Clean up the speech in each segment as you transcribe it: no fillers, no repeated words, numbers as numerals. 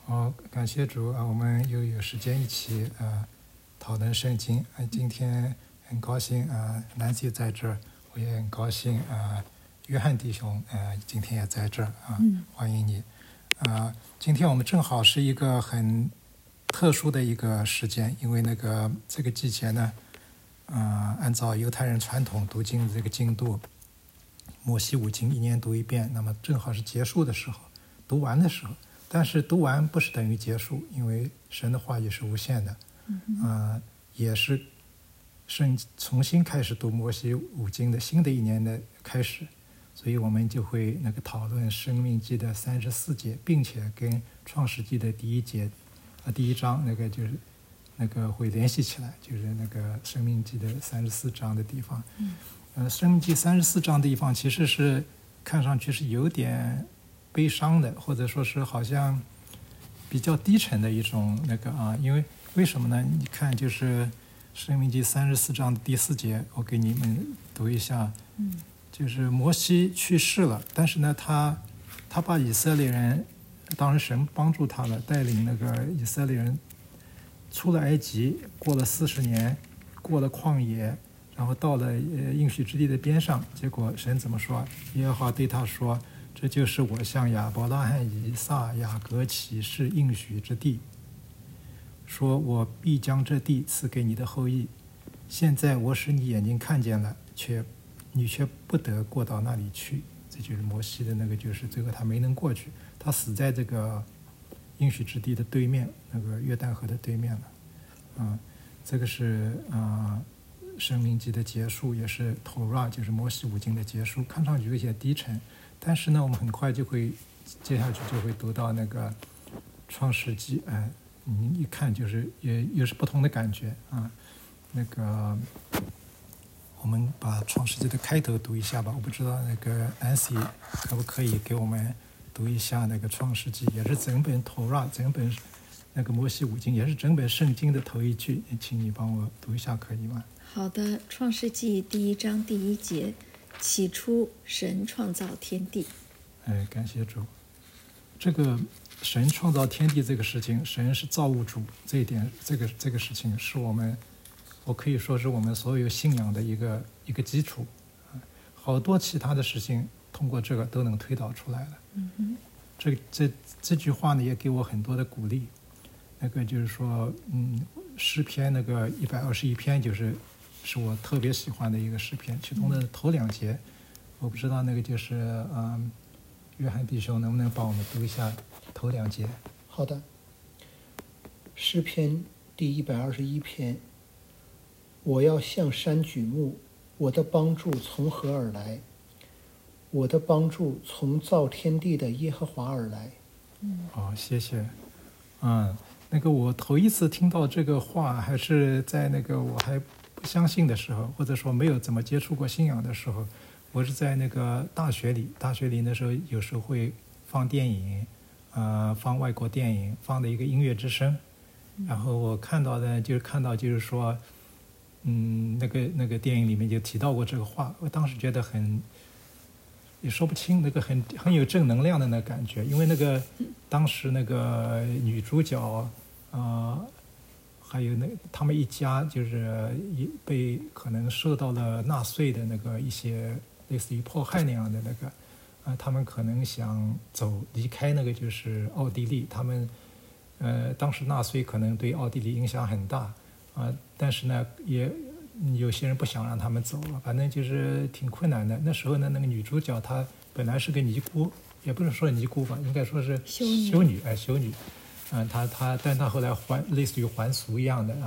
好，感谢主啊，我们又有时间一起讨论圣经。今天很高兴Nancy 在这儿，我也很高兴约翰弟兄今天也在这儿欢迎你。今天我们正好是一个很特殊的一个时间，因为这个季节呢，按照犹太人传统读经的这个进度，摩西五经一年读一遍，那么正好是结束的时候，读完的时候。但是读完不是等于结束，因为神的话语是无限的，也是重新开始读摩西五经的新的一年的开始，所以我们就会讨论申命记的34节，并且跟创世纪的第一章就是会联系起来，就是申命记的34章的地方。申命记34章的地方其实是看上去是有点悲伤的，或者说是好像比较低沉的一种因为为什么呢？你看，就是申命记34章的第4节，我给你们读一下。就是摩西去世了，但是呢，他把以色列人，当时神帮助他了，带领以色列人出了埃及，过了40年，过了旷野，然后到了应许之地的边上，结果神怎么说？耶和华对他说，这就是我向亚伯拉罕、以撒、雅各起誓应许之地，说我必将这地赐给你的后裔。现在我使你眼睛看见了，你却不得过到那里去。这就是摩西的就是最后他没能过去，他死在这个应许之地的对面，约旦河的对面了。这个是申命记的结束，也是 Torah 就是摩西五经的结束，看上去有些低沉。但是呢，我们很快就会接下去就会读到创世纪，你一看就是也是不同的感觉啊。我们把创世纪的开头读一下吧。我不知道Nancy 可不可以给我们读一下创世纪，也是整本 Torah 整本摩西五经，也是整本圣经的头一句，请你帮我读一下可以吗？ 好的，创世纪第1章第1节，起初神创造天地。 感谢主。这个神创造天地这个事情，神是造物主，这一点这个事情是我可以说是我们所有信仰的一个基础。好多其他的事情通过这个都能推导出来了。这句话呢也给我很多的鼓励。就是说诗篇121篇是我特别喜欢的一个诗篇，其中的头2节，我不知道就是约翰弟兄能不能帮我们读一下头2节？ 好的。诗篇第121篇，我要向山举目，我的帮助从何而来？我的帮助从造天地的耶和华而来。 谢谢。我头一次听到这个话，还是在我还不相信的时候，或者说没有怎么接触过信仰的时候。我是在大学里那时候有时候会放电影，放外国电影，放的一个音乐之声。然后我看到就是说，那个电影里面就提到过这个话，我当时觉得也说不清，很有正能量的感觉，因为当时女主角还有他们一家就是被可能受到了纳粹的一些类似于迫害那样的他们可能想离开就是奥地利，他们当时纳粹可能对奥地利影响很大但是呢也有些人不想让他们走了，反正就是挺困难的。那时候呢女主角她本来是个尼姑，也不是说尼姑吧，应该说是修女。但她后来类似于还俗一样的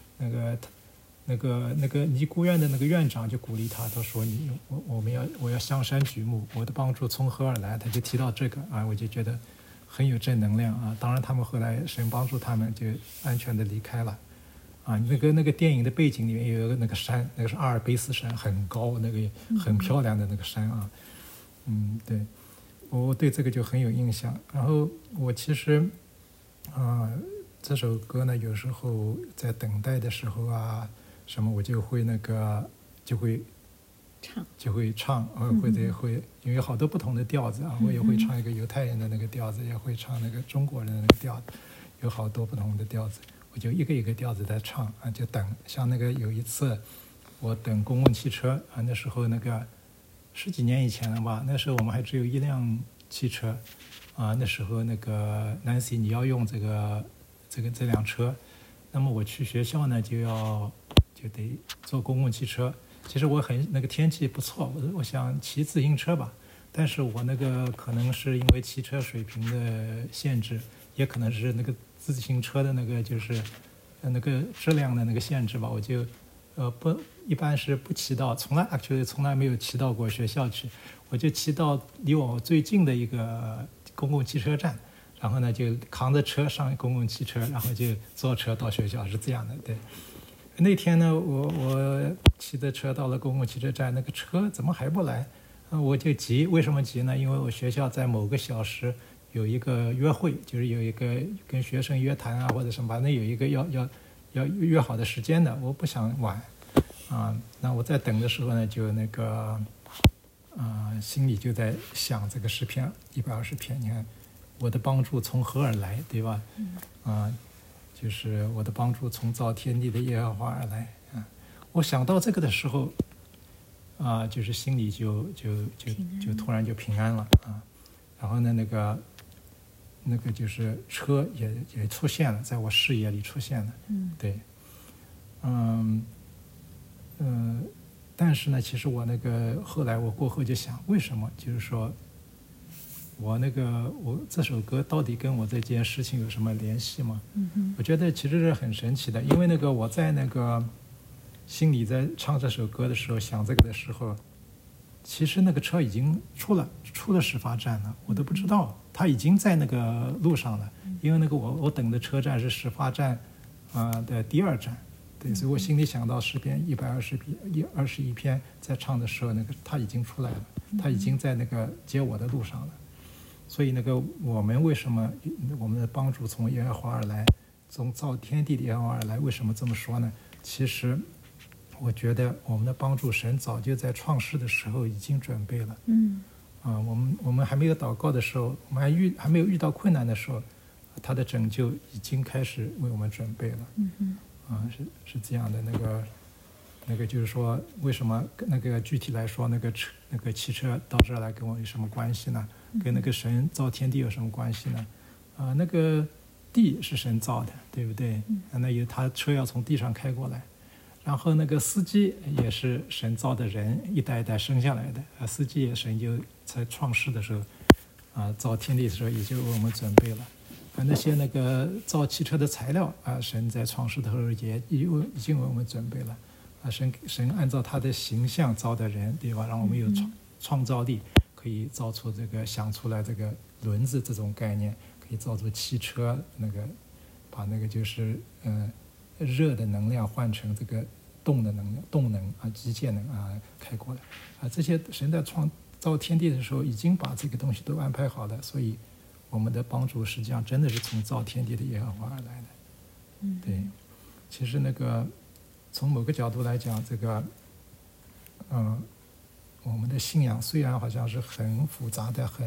尼姑院的院长就鼓励她，他说我要向山举目，我的帮助从何而来？他就提到这个我就觉得很有正能量当然他们后来神帮助他们就安全的离开了那个电影的背景里面有那个山，是阿尔卑斯山，很高，很漂亮的山对，我对这个就很有印象。然后我其实这首歌呢，有时候在等待的时候什么，我就会就会唱，或者会因为有好多不同的调子啊，我也会唱一个犹太人的那个调子，也会唱那个中国人的那个调子，有好多不同的调子，我就一个一个调子在唱啊，就等。像那个有一次我等公共汽车啊，那时候那个10几年以前了吧，那时候我们还只有一辆汽车啊，那时候那个 Nancy 你要用这辆车，那么我去学校呢就得坐公共汽车。其实我那个天气不错，我想骑自行车吧，但是我那个可能是因为汽车水平的限制，也可能是那个自行车的那个就是那个质量的那个限制吧，我就一般是不骑到，从来没有骑到过学校去，我就骑到离我最近的一个公共汽车站，然后呢就扛着车上公共汽车，然后就坐车到学校，是这样的。对，那天呢我骑着车到了公共汽车站，那个车怎么还不来？我就急，为什么急呢？因为我学校在某个小时有一个约会，就是有一个跟学生约谈啊或者什么，反正有一个要约好的时间的，我不想晚啊。那我在等的时候呢，就那个心里就在想这个诗篇120篇，你看我的帮助从何而来，对吧？就是我的帮助从造天地的耶和华而来啊。我想到这个的时候就是心里就突然就平安了啊。然后呢那个就是车也出现了，在我视野里出现了。对，但是呢，其实我后来我过后就想，为什么？就是说我这首歌到底跟我这件事情有什么联系吗？我觉得其实是很神奇的，因为我在心里在唱这首歌的时候，想这个的时候，其实那个车已经出了始发站了，我都不知道他已经在那个路上了，因为我等的车站是始发站的第2站。对，所以我心里想到诗篇121篇在唱的时候，他已经出来了，他已经在接我的路上了。所以我们为什么我们的帮助从耶和华而来，从造天地的耶和华而来？为什么这么说呢？其实我觉得我们的帮助，神早就在创世的时候已经准备了。我们还没有祷告的时候，我们还没有遇到困难的时候，他的拯救已经开始为我们准备了。是这样的。那个就是说，为什么具体来说，那个汽车到这儿来跟我有什么关系呢？跟神造天地有什么关系呢？那个地是神造的，对不对？他车要从地上开过来，然后那个司机也是神造的人，一代一代生下来的。司机也神就在创世的时候造天地的时候也就为我们准备了。那些造汽车的材料神在创世的时候也已经为我们准备了。神按照他的形象造的人，对吧？让我们有创造力，可以造出想出来这个轮子这种概念，可以造出汽车，把就是热的能量换成这个动能机械能开过来这些神在造天地的时候已经把这个东西都安排好了，所以我们的帮助实际上真的是从造天地的耶和华而来的。对，其实从某个角度来讲，我们的信仰虽然好像是很复杂的，很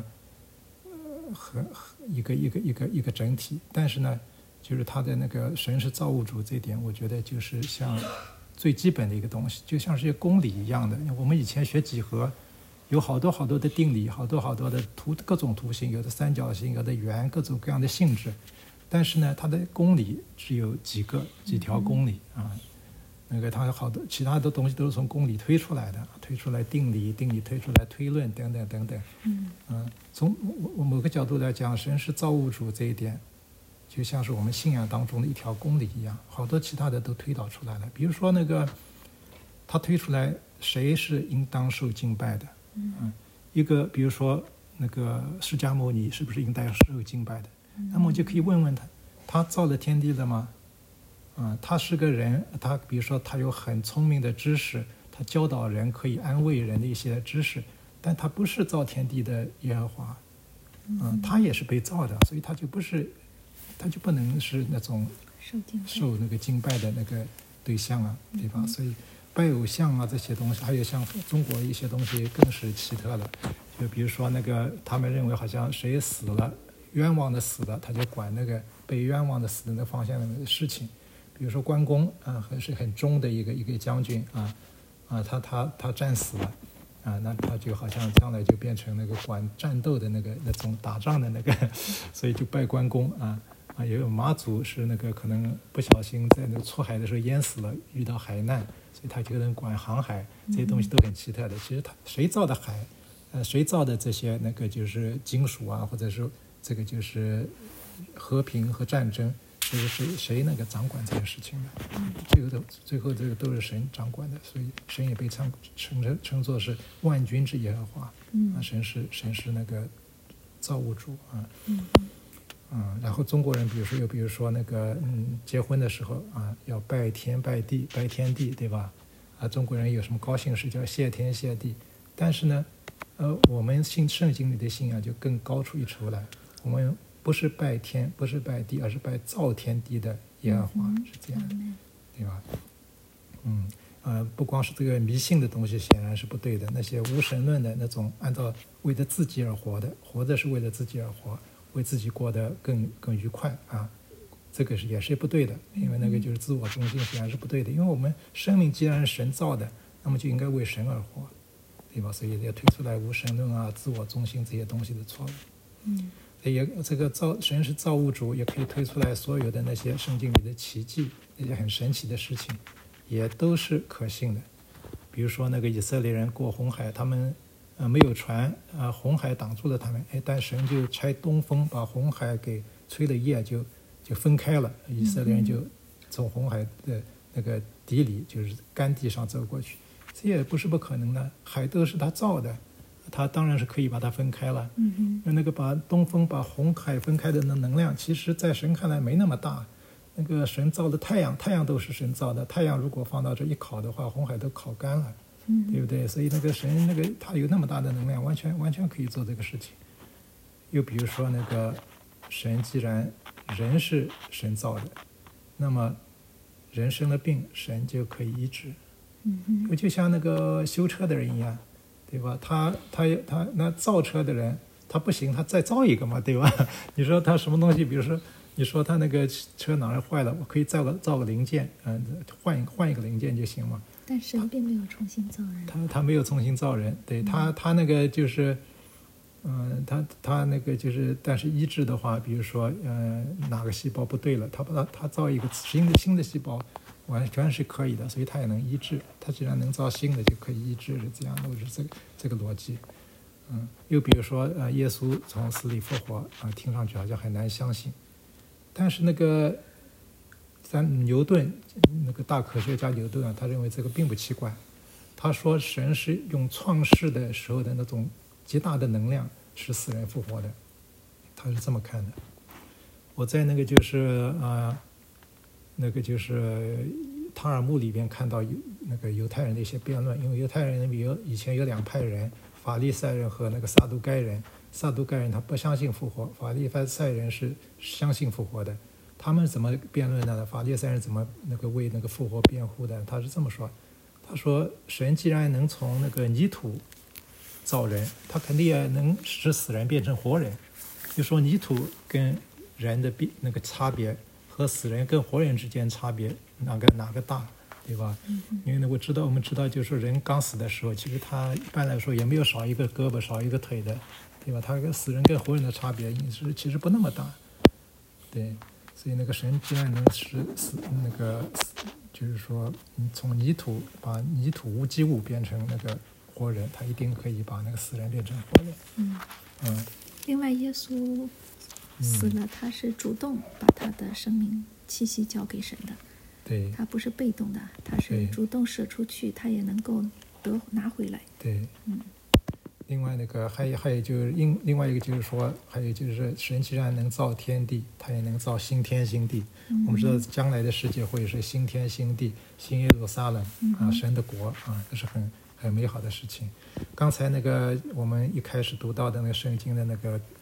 很一个整体，但是呢，就是他的神是造物主这一点，我觉得就是像最基本的一个东西，就像是一个公理一样的。我们以前学几何，有好多好多的定理，好多好多的各种图形，有的三角形，有的圆，各种各样的性质。但是呢，它的公理只有几条公理它有好多其他的东西都是从公理推出来的，推出来定理推出来推论等等等等。从我某个角度来讲，神是造物主这一点，就像是我们信仰当中的一条公理一样，好多其他的都推导出来了。比如说他推出来谁是应当受敬拜的，一个比如说释迦牟尼是不是应当受敬拜的？那么就可以问问他造了天地了吗？他是个人，他比如说他有很聪明的知识，他教导人可以安慰人的一些知识，但他不是造天地的耶和华，他也是被造的，所以他就不能是那种受敬拜的对象对吧？ 拜偶像啊这些东西，还有像中国一些东西更是奇特了。就比如说那个，他们认为好像谁死了，冤枉的死了，他就管那个被冤枉的死的那方向的事情。比如说关公啊，还是很忠的一个将军他战死了啊，那他就好像将来就变成那个管战斗的那种打仗的那个，所以就拜关公也有马祖是那个可能不小心在那个出海的时候淹死了，遇到海难，所以他就能管航海，这些东西都很奇特的。其实谁造的海，谁造的这些那个就是金属啊，或者是这个就是和平和战争，就是谁那个掌管这个事情的？这个最后这个都是神掌管的，所以神也被称作是万军之耶和华。神是那个造物主啊。然后中国人比如说那个结婚的时候要拜天拜地拜天地，对吧？中国人有什么高兴事叫谢天谢地，但是呢我们信圣经里的信仰就更高出一筹来，我们不是拜天不是拜地，而是拜造天地的耶和华，是这样的，对吧？不光是这个迷信的东西显然是不对的，那些无神论的那种按照为了自己而活的，活着是为了自己而活，为自己过得更愉快这个也是不对的，因为那个就是自我中心，显然是不对的。因为我们生命既然是神造的，那么就应该为神而活，对吧？所以要推出来无神论自我中心这些东西的错误。也这个神是造物主，也可以推出来所有的那些圣经里的奇迹，那些很神奇的事情，也都是可信的。比如说那个以色列人过红海，他们没有船红海挡住了他们，但神就差东风把红海给吹了夜，就分开了，以色列人就从红海的那个底里就是干地上走过去，这也不是不可能的。海都是他造的，他当然是可以把它分开了。那个把东风把红海分开的能量，其实在神看来没那么大。那个神造的太阳都是神造的，太阳如果放到这一烤的话，红海都烤干了，对不对？所以那个神他有那么大的能量，完全可以做这个事情。又比如说那个神既然人是神造的，那么人生了病，神就可以医治。就像那个修车的人一样，对吧？他那造车的人，他不行，他再造一个嘛，对吧？你说他什么东西？比如说，你说他那个车哪儿坏了，我可以造个零件，换一个零件就行嘛。 但神并没有重新造人。 他没有重新造人，对他那个就是，他那个就是，但是医治的话，比如说哪个细胞不对了，他造一个新的细胞。完全是可以的，所以他也能医治。他既然能造新的，就可以医治，是这样的，是这个逻辑。又比如说耶稣从死里复活听上去好像很难相信，但是那个牛顿那个大科学家牛顿他认为这个并不奇怪。他说神是用创世的时候的那种极大的能量使死人复活的，他是这么看的。我在那个就是塔尔木里边看到那个犹太人的一些辩论，因为犹太人以前有两派人，法利赛人和那个撒都该人。撒都该人他不相信复活，法利赛人是相信复活的。他们怎么辩论呢？法利赛人怎么为那个复活辩护的？他是这么说，他说神既然能从那个泥土造人，他肯定也能使死人变成活人。就说泥土跟人的那个差别和死人跟活人之间差别哪个大，对吧？因为我们知道就是说人刚死的时候，其实他一般来说也没有少一个胳膊少一个腿的，对吧？他跟死人跟活人的差别其实不那么大，对。所以那个神既然能使就是说从把泥土无机物变成那个活人，他一定可以把那个死人变成活人。 另外耶稣死了，他是主动把他的生命气息交给神的， 对， 他不是被动的，他是主动舍出去，他也能够拿回来。 对，另外还有就是另外一个就是说，还有就是神既然能造天地，他也能造新天新地。我们知道将来的世界会是新天新地，新耶路撒冷神的国这是很美好的事情。刚才我们一开始读到的那个圣经的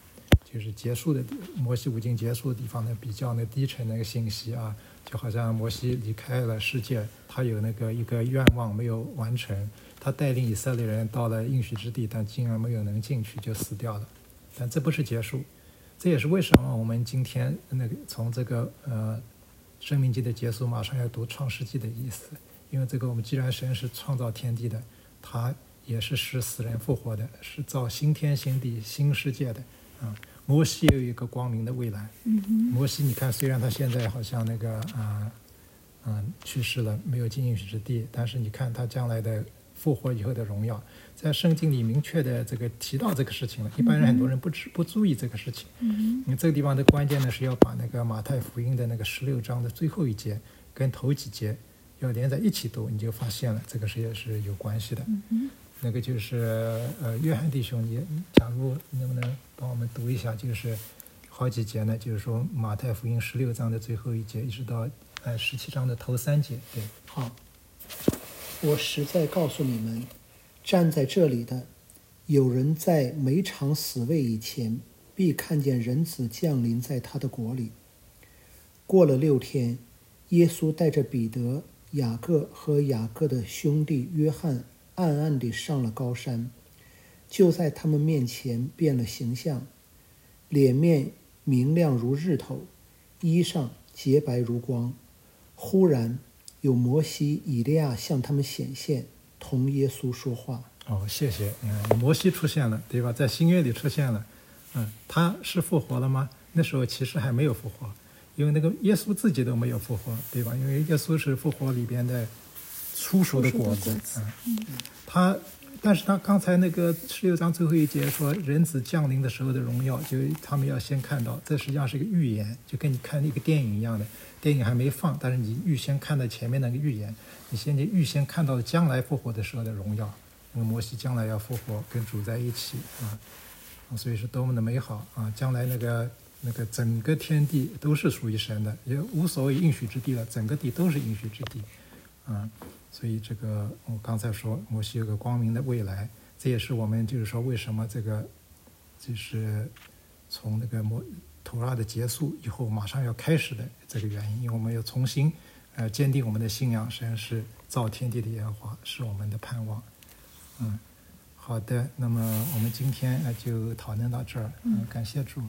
就是结束的摩西五经结束的地方呢，比较那低沉那个信息啊，就好像摩西离开了世界，他有那个一个愿望没有完成，他带领以色列人到了应许之地，但竟然没有能进去，就死掉了。但这不是结束，这也是为什么我们今天那个从这个生命记的结束马上要读创世纪的意思，因为这个我们既然神是创造天地的，他也是使死人复活的，是造新天新地新世界的啊。摩西也有一个光明的未来。摩西你看，虽然他现在好像那个去世了，没有进应许之地，但是你看他将来的复活以后的荣耀，在圣经里明确的这个提到这个事情了。一般人很多人不注意这个事情。你这个地方的关键呢是要把那个马太福音的那个16章的最后一节跟头几节要连在一起读，你就发现了这个也是有关系的。那个就是约翰弟兄，你假如能不能帮我们读一下，就是好几节呢？就是说马太福音16章的最后一节，一直到17章的头3节。对， 好，我实在告诉你们，站在这里的有人在每场死位以前，必看见人子降临在他的国里。过了6天，耶稣带着彼得、雅各和雅各的兄弟约翰暗暗地上了高山，就在他们面前变了形象，脸面明亮如日头，衣裳洁白如光。忽然有摩西、以利亚向他们显现，同耶稣说话。 谢谢。摩西出现了，对吧？在新约里出现了。他是复活了吗？那时候其实还没有复活，因为那个耶稣自己都没有复活，对吧？因为耶稣是复活里边的初熟的果子。但是他刚才那个16章最后一节说人子降临的时候的荣耀，就他们要先看到，这实际上是一个预言，就跟你看一个电影一样的，电影还没放，但是你预先看到前面那个预言，你预先看到将来复活的时候的荣耀，那个摩西将来要复活跟主在一起所以是多么的美好啊！将来那个整个天地都是属于神的，也无所谓应许之地了，整个地都是应许之地所以这个我刚才说摩西有个光明的未来，这也是我们就是说为什么这个就是从那个头拉的结束以后马上要开始的这个原因，因为我们要重新坚定我们的信仰，神是造天地的耶和华，是我们的盼望。好的，那么我们今天就讨论到这儿。感谢主。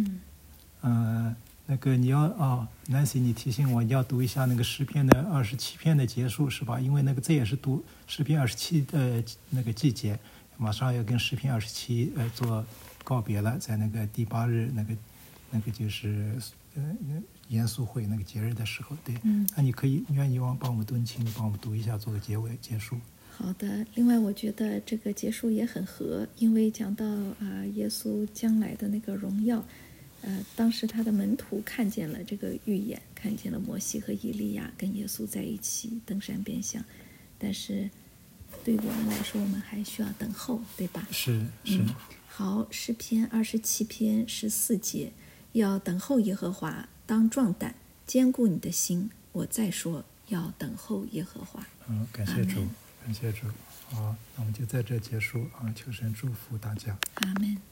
那个你要Nancy，你提醒我你要读一下那个诗篇的27篇的结束，是吧？因为那个这也是读诗篇27的那个季节，马上要跟诗篇27做告别了，在那个第8日那个就是严肃会那个节日的时候，对。那你愿意帮我们读，请你帮我们读一下，做个结束。 好的。另外，我觉得这个结束也很合，因为讲到耶稣将来的那个荣耀。当时他的门徒看见了这个预言，看见了摩西和以利亚跟耶稣在一起登山变像，但是对我们来说，我们还需要等候，对吧？ 是。 好，诗篇27篇14节，要等候耶和华，当壮胆，坚固你的心。我再说，要等候耶和华。 感谢主，感谢主。好，那我们就在这结束求神祝福大家。 阿们。